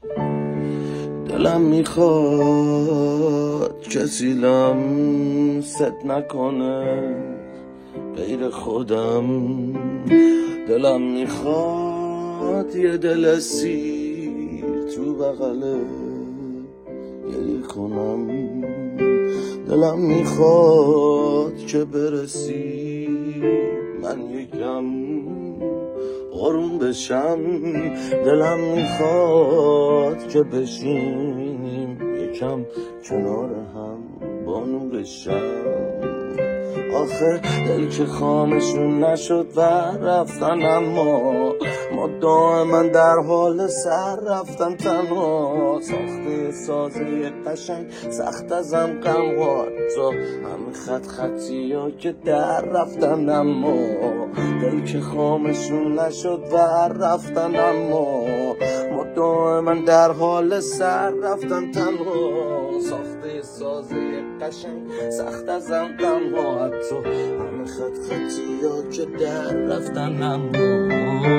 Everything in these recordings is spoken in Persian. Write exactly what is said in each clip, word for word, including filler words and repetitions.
دلم میخواد کسی لمست نکنه غیر خودم. دلم میخواد یه دل سیر تو بغله گریه کنم. دلم میخواد که برسی من یکم آروم بشم. دلم میخواد که بشینیم یکم کنار هم با نور شم. آخه دل که خامشون نشد و رفتن، اما ما دائما در حال سر رفتن تنها. ساخته سازه قشنگ سخت ازم غم وار تو همه خط خطی ها که در رفتن، اما دل که خامشون نشد و رفتن، اما ما دائما در حال سر رفتن تنها. ساخته سازه قشنگ سخت ازم غم وار تو همه خط خطی ها که در رفتن، اما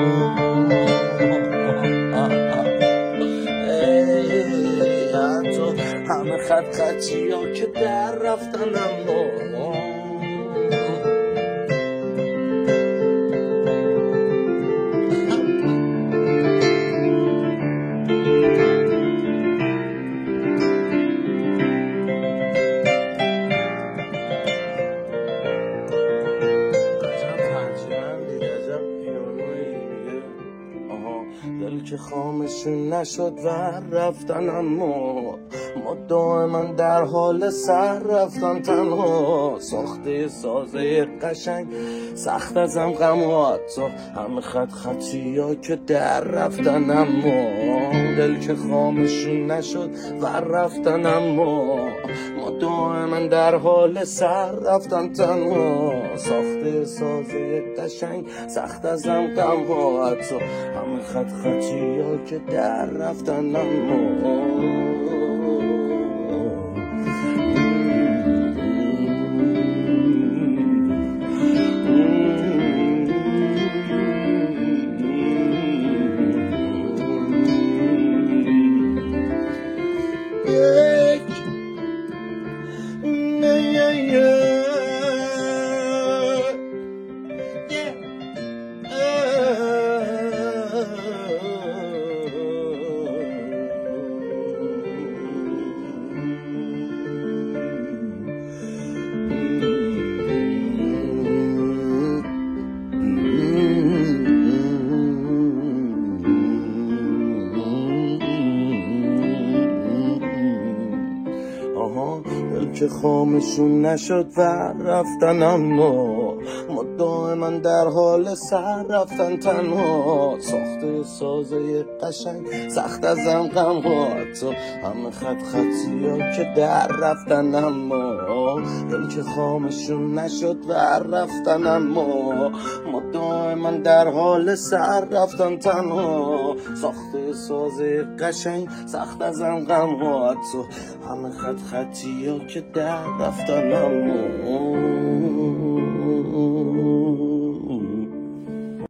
تو همه خط خطی ها که در رفتن، اما دل که خامشون نشد و رفتن، اما ما دائما در حال سر رفتن تنها. ساخته سازه قشنگ سخت ازم غم و تو همه خط خطی ها که در رفتن، اما دل که خامشون نشد و رفتن، اما ما دائما در حال سر رفتن تنها. ساخته سازه قشنگ سخت ازم غم و تو همه خط خطی ها که در رفتن، اما دل که خامشون نشد و رفتن، اما ما دائما در حال سر رفتن تنها. ساخته سازه قشنگ سخت ازم غم و تو همه خط خطی ها که در رفتن، اما دل که خامشون نشد و رفتن، اما ما دائما در حال سر رفتن تنها. ساخته سازه قشنگ سخت ازم غم و تو همه خط خطی ها که در رفتن، اما